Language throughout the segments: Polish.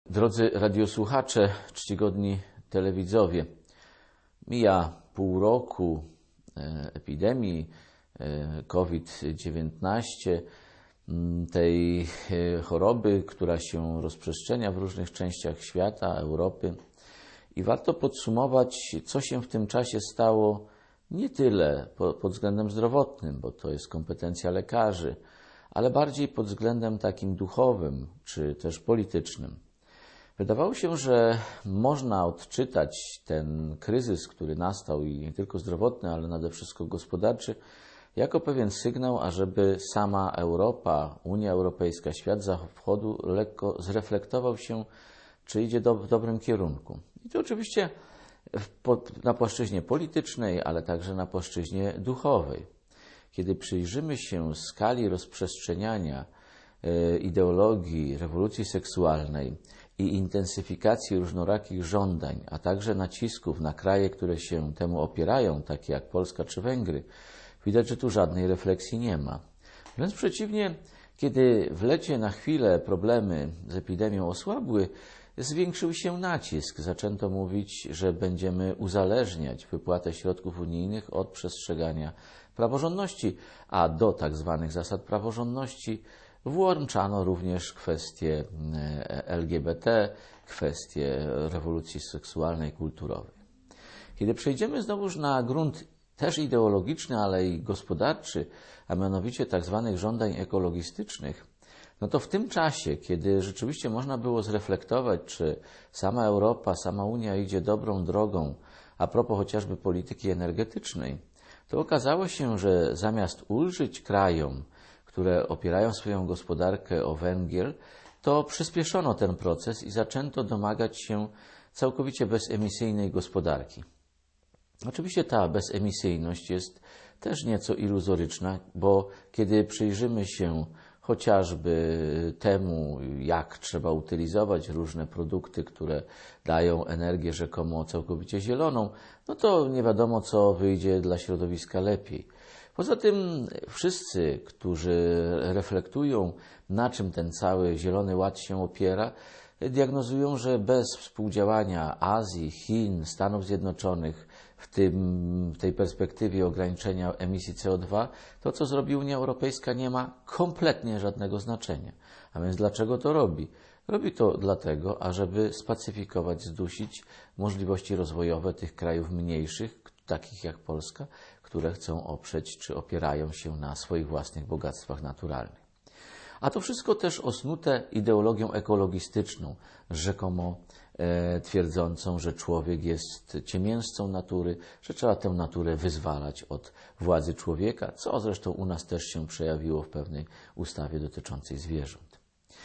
Drodzy radiosłuchacze, czcigodni telewidzowie, mija pół roku epidemii COVID-19, tej choroby, która się rozprzestrzenia w różnych częściach świata, Europy. I warto podsumować, co się w tym czasie stało nie tyle pod względem zdrowotnym, bo to jest kompetencja lekarzy, ale bardziej pod względem takim duchowym, czy też politycznym. Wydawało się, że można odczytać ten kryzys, który nastał i nie tylko zdrowotny, ale nade wszystko gospodarczy, jako pewien sygnał, ażeby sama Europa, Unia Europejska, świat Zachodu lekko zreflektował się, czy idzie w dobrym kierunku. I to oczywiście na płaszczyźnie politycznej, ale także na płaszczyźnie duchowej. Kiedy przyjrzymy się skali rozprzestrzeniania ideologii rewolucji seksualnej i intensyfikacji różnorakich żądań, a także nacisków na kraje, które się temu opierają, takie jak Polska czy Węgry, widać, że tu żadnej refleksji nie ma. Wręcz przeciwnie, kiedy w lecie na chwilę problemy z epidemią osłabły, zwiększył się nacisk. Zaczęto mówić, że będziemy uzależniać wypłatę środków unijnych od przestrzegania praworządności, a do tak zwanych zasad praworządności włączano również kwestie LGBT, kwestie rewolucji seksualnej, kulturowej. Kiedy przejdziemy znowuż na grunt też ideologiczny, ale i gospodarczy, a mianowicie tak zwanych żądań ekologistycznych, no to w tym czasie, kiedy rzeczywiście można było zreflektować, czy sama Europa, sama Unia idzie dobrą drogą, a propos chociażby polityki energetycznej, to okazało się, że zamiast ulżyć krajom, które opierają swoją gospodarkę o węgiel, to przyspieszono ten proces i zaczęto domagać się całkowicie bezemisyjnej gospodarki. Oczywiście ta bezemisyjność jest też nieco iluzoryczna, bo kiedy przyjrzymy się chociażby temu, jak trzeba utylizować różne produkty, które dają energię rzekomo całkowicie zieloną, no to nie wiadomo, co wyjdzie dla środowiska lepiej. Poza tym wszyscy, którzy reflektują, na czym ten cały Zielony Ład się opiera, diagnozują, że bez współdziałania Azji, Chin, Stanów Zjednoczonych w tej perspektywie ograniczenia emisji CO2, to co zrobi Unia Europejska nie ma kompletnie żadnego znaczenia. A więc dlaczego to robi? Robi to dlatego, ażeby spacyfikować, zdusić możliwości rozwojowe tych krajów mniejszych, takich jak Polska, które chcą oprzeć czy opierają się na swoich własnych bogactwach naturalnych. A to wszystko też osnute ideologią ekologistyczną, rzekomo twierdzącą, że człowiek jest ciemiężcą natury, że trzeba tę naturę wyzwalać od władzy człowieka, co zresztą u nas też się przejawiło w pewnej ustawie dotyczącej zwierząt.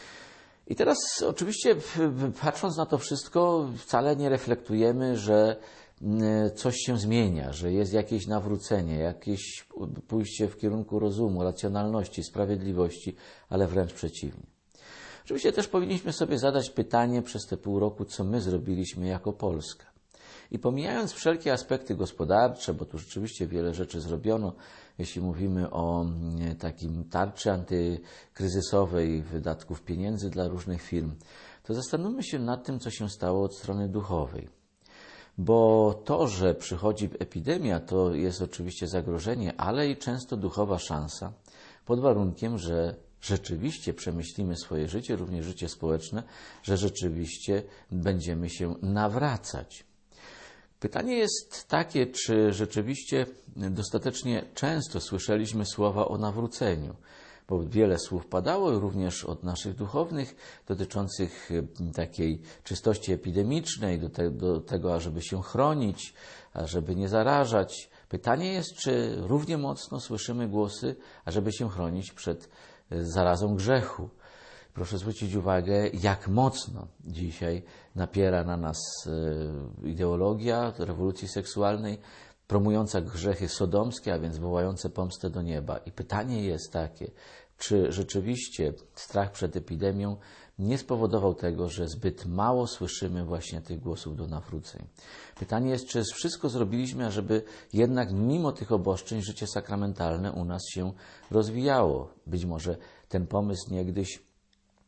I teraz oczywiście patrząc na to wszystko wcale nie reflektujemy, że coś się zmienia, że jest jakieś nawrócenie, jakieś pójście w kierunku rozumu, racjonalności, sprawiedliwości, ale wręcz przeciwnie. Oczywiście też powinniśmy sobie zadać pytanie przez te pół roku, co my zrobiliśmy jako Polska. I pomijając wszelkie aspekty gospodarcze, bo tu rzeczywiście wiele rzeczy zrobiono, jeśli mówimy o takim tarczy antykryzysowej, wydatków pieniędzy dla różnych firm, to zastanówmy się nad tym, co się stało od strony duchowej. Bo to, że przychodzi epidemia, to jest oczywiście zagrożenie, ale i często duchowa szansa, pod warunkiem, że rzeczywiście przemyślimy swoje życie, również życie społeczne, że rzeczywiście będziemy się nawracać. Pytanie jest takie, czy rzeczywiście dostatecznie często słyszeliśmy słowa o nawróceniu, bo wiele słów padało również od naszych duchownych dotyczących takiej czystości epidemicznej, do tego, ażeby się chronić, ażeby nie zarażać. Pytanie jest, czy równie mocno słyszymy głosy, ażeby się chronić przed zarazą grzechu. Proszę zwrócić uwagę, jak mocno dzisiaj napiera na nas ideologia rewolucji seksualnej, promująca grzechy sodomskie, a więc wołające pomstę do nieba. I pytanie jest takie, czy rzeczywiście strach przed epidemią nie spowodował tego, że zbyt mało słyszymy właśnie tych głosów do nawróceń. Pytanie jest, czy wszystko zrobiliśmy, ażeby jednak mimo tych obostrzeń życie sakramentalne u nas się rozwijało. Być może ten pomysł niegdyś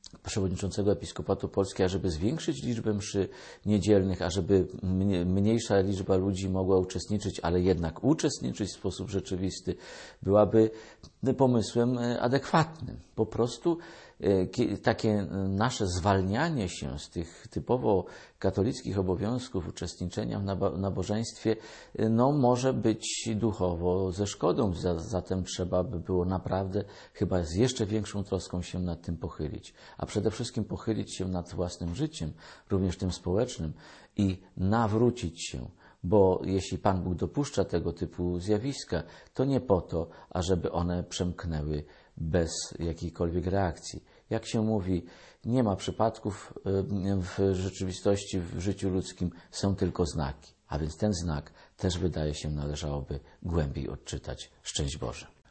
przewodniczącego Episkopatu Polski, ażeby zwiększyć liczbę mszy niedzielnych, ażeby mniejsza liczba ludzi mogła uczestniczyć, ale jednak uczestniczyć w sposób rzeczywisty, byłaby pomysłem adekwatnym. Po prostu takie nasze zwalnianie się z tych typowo katolickich obowiązków uczestniczenia w nabożeństwie może być duchowo ze szkodą. Zatem trzeba by było naprawdę chyba z jeszcze większą troską się nad tym pochylić. A przede wszystkim pochylić się nad własnym życiem, również tym społecznym i nawrócić się. Bo jeśli Pan Bóg dopuszcza tego typu zjawiska, to nie po to, ażeby one przemknęły bez jakiejkolwiek reakcji. Jak się mówi, nie ma przypadków w rzeczywistości, w życiu ludzkim, są tylko znaki. A więc ten znak też, wydaje się, należałoby głębiej odczytać. Szczęść Boże.